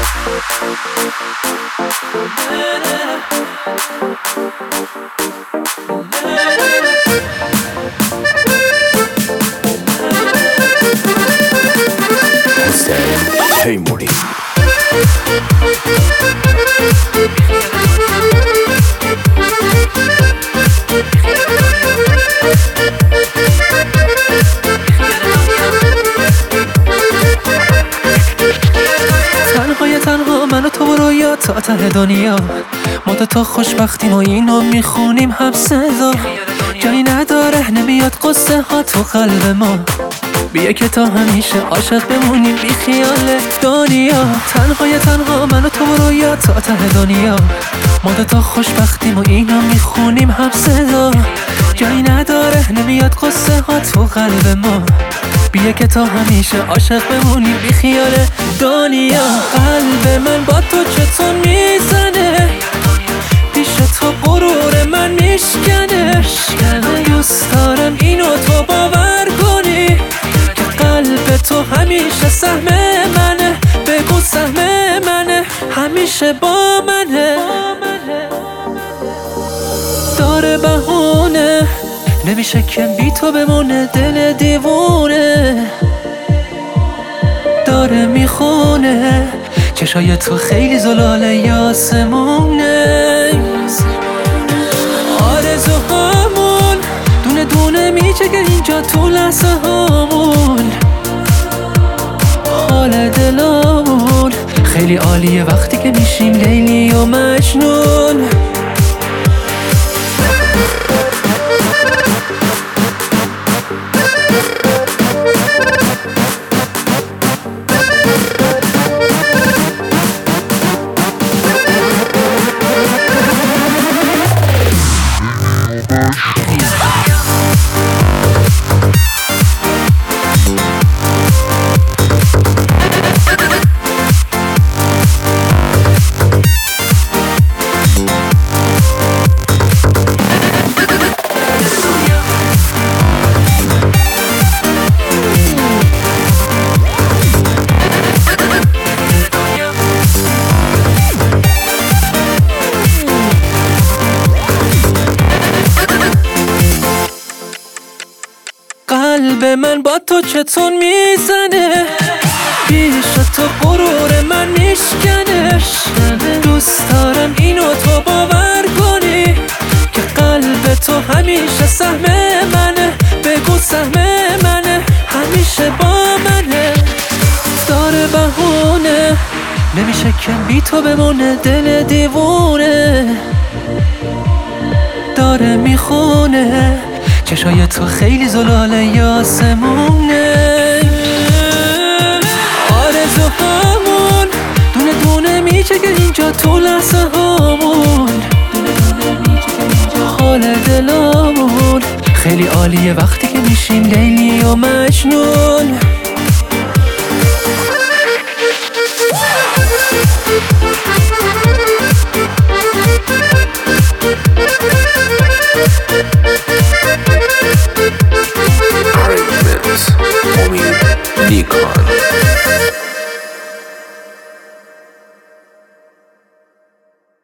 حسین تیموری. تنها من و تو رویا تا ته دنیا، ما تا خوشبختیم و اینو میخونیم هم صدا. جایی نداره نمیاد قصه ها تو قلب ما، بیا که تا همیشه عاشق بمونیم بی خیال دنیا. تنها من و تو رویا تا ته دنیا، ما تا خوشبختیم و اینو میخونیم هم صدا. جایی نداره نمیاد قصه ها تو قلب ما، بیا که تا همیشه عاشق بمونیم بی خیال دنیا. قلب من با تو چطور میزنه، پیش تو غرور من میشکنه. دوست دارم اینو تو باور کنی که قلب تو همیشه سهم منه. بگو سهم منه، همیشه با منه. داره بهونه نمیشه که بی تو بمونه، دل دیوونه داره میخونه. چشای تو خیلی زلاله یاسمونه، آرزوهامون دونه دونه میچگه اینجا تو لحظه هامون. حال دلامون خیلی عالیه وقتی که میشیم لیلی و مجنون. قلب من با تو چطور میزنه، پیش تو غرور من میشکنه. دوست دارم اینو تو باور کنی که قلب تو همیشه سهم منه. بگو سهم منه، همیشه با منه. داره بهونه نمیشه که بی تو بمونه، دل دیوونه داره میخونه. چشای تو خیلی زلاله یاسمونه، آرزوهامون دونه دونه میچگه اینجا تو لحظه هامون. حال دلامون خیلی عالیه وقتی که میشیم لیلی و مجنون.